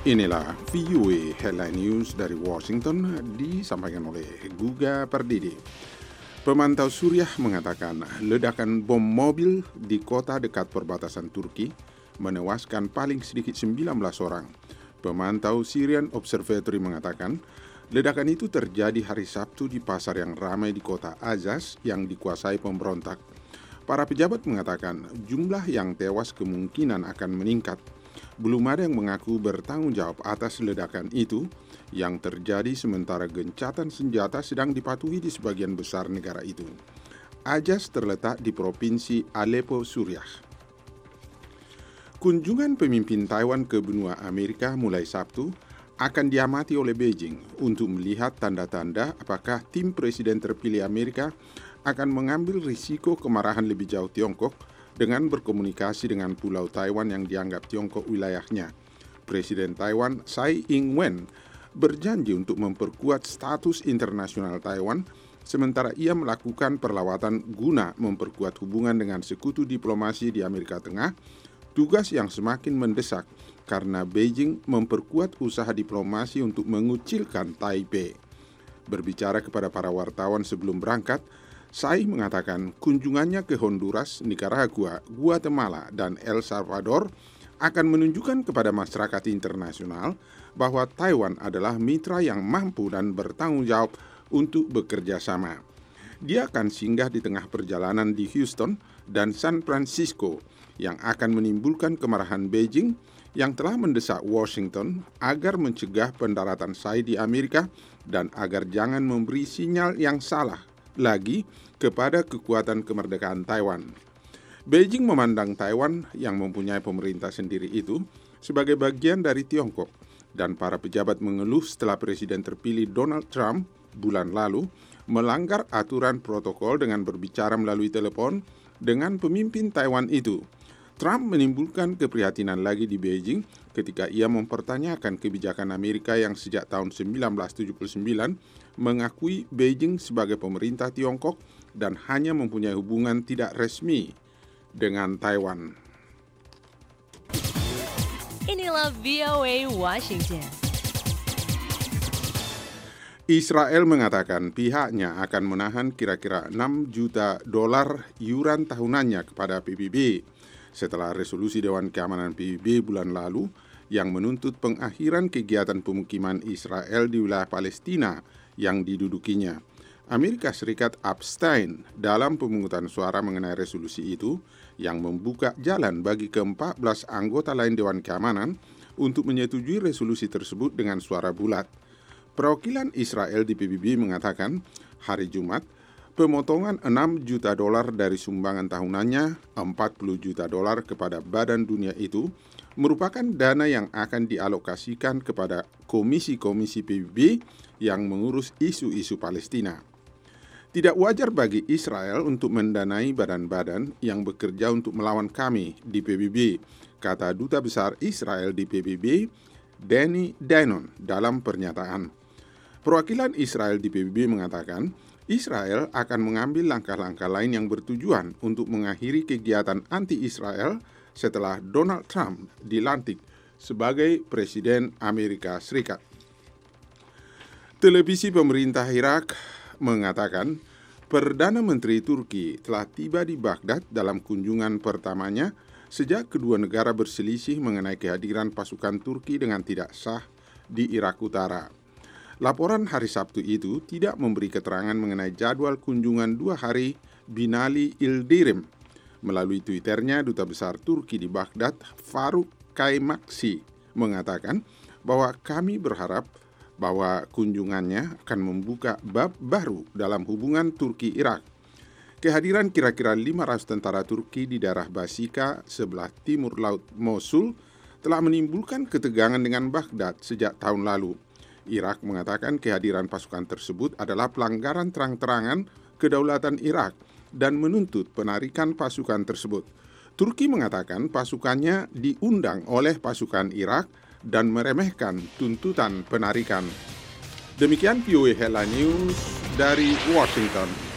Inilah VOA Headline News dari Washington disampaikan oleh Guga Pardidi. Pemantau Suriah mengatakan ledakan bom mobil di kota dekat perbatasan Turki menewaskan paling sedikit 19 orang. Pemantau Syrian Observatory mengatakan ledakan itu terjadi hari Sabtu di pasar yang ramai di kota Azaz yang dikuasai pemberontak. Para pejabat mengatakan jumlah yang tewas kemungkinan akan meningkat. Belum ada yang mengaku bertanggung jawab atas ledakan itu yang terjadi sementara gencatan senjata sedang dipatuhi di sebagian besar negara itu. Azaz terletak di provinsi Aleppo, Suriah. Kunjungan pemimpin Taiwan ke benua Amerika mulai Sabtu akan diamati oleh Beijing untuk melihat tanda-tanda apakah tim presiden terpilih Amerika akan mengambil risiko kemarahan lebih jauh Tiongkok dengan berkomunikasi dengan Pulau Taiwan yang dianggap Tiongkok wilayahnya. Presiden Taiwan Tsai Ing-wen berjanji untuk memperkuat status internasional Taiwan, sementara ia melakukan perlawatan guna memperkuat hubungan dengan sekutu diplomasi di Amerika Tengah, tugas yang semakin mendesak karena Beijing memperkuat usaha diplomasi untuk mengucilkan Taipei. Berbicara kepada para wartawan sebelum berangkat, Tsai mengatakan kunjungannya ke Honduras, Nicaragua, Guatemala, dan El Salvador akan menunjukkan kepada masyarakat internasional bahwa Taiwan adalah mitra yang mampu dan bertanggung jawab untuk bekerja sama. Dia akan singgah di tengah perjalanan di Houston dan San Francisco yang akan menimbulkan kemarahan Beijing yang telah mendesak Washington agar mencegah pendaratan Tsai di Amerika dan agar jangan memberi sinyal yang salah lagi kepada kekuatan kemerdekaan Taiwan. Beijing memandang Taiwan yang mempunyai pemerintah sendiri itu sebagai bagian dari Tiongkok, dan para pejabat mengeluh setelah Presiden terpilih Donald Trump bulan lalu melanggar aturan protokol dengan berbicara melalui telepon dengan pemimpin Taiwan itu. Trump menimbulkan keprihatinan lagi di Beijing ketika ia mempertanyakan kebijakan Amerika yang sejak tahun 1979 mengakui Beijing sebagai pemerintah Tiongkok dan hanya mempunyai hubungan tidak resmi dengan Taiwan. Inilah VOA Washington. Israel mengatakan pihaknya akan menahan kira-kira $6 juta iuran tahunannya kepada PBB setelah resolusi Dewan Keamanan PBB bulan lalu yang menuntut pengakhiran kegiatan pemukiman Israel di wilayah Palestina yang didudukinya. Amerika Serikat abstain dalam pemungutan suara mengenai resolusi itu yang membuka jalan bagi ke-14 anggota lain Dewan Keamanan untuk menyetujui resolusi tersebut dengan suara bulat. Perwakilan Israel di PBB mengatakan hari Jumat pemotongan $6 juta dari sumbangan tahunannya, $40 juta kepada Badan Dunia itu, merupakan dana yang akan dialokasikan kepada komisi-komisi PBB yang mengurus isu-isu Palestina. Tidak wajar bagi Israel untuk mendanai badan-badan yang bekerja untuk melawan kami di PBB, kata Duta Besar Israel di PBB, Danny Danon, dalam pernyataan. Perwakilan Israel di PBB mengatakan, Israel akan mengambil langkah-langkah lain yang bertujuan untuk mengakhiri kegiatan anti-Israel setelah Donald Trump dilantik sebagai Presiden Amerika Serikat. Televisi pemerintah Irak mengatakan Perdana Menteri Turki telah tiba di Baghdad dalam kunjungan pertamanya sejak kedua negara berselisih mengenai kehadiran pasukan Turki dengan tidak sah di Irak Utara. Laporan hari Sabtu itu tidak memberi keterangan mengenai jadwal kunjungan 2 hari Binali Yildirim. Melalui Twitternya, Duta Besar Turki di Baghdad, Faruk Kaymaksi, mengatakan bahwa kami berharap bahwa kunjungannya akan membuka bab baru dalam hubungan Turki-Irak. Kehadiran kira-kira 500 tentara Turki di daerah Basika sebelah timur Laut Mosul telah menimbulkan ketegangan dengan Baghdad sejak tahun lalu. Irak mengatakan kehadiran pasukan tersebut adalah pelanggaran terang-terangan kedaulatan Irak dan menuntut penarikan pasukan tersebut. Turki mengatakan pasukannya diundang oleh pasukan Irak dan meremehkan tuntutan penarikan. Demikian VOA Headline News dari Washington.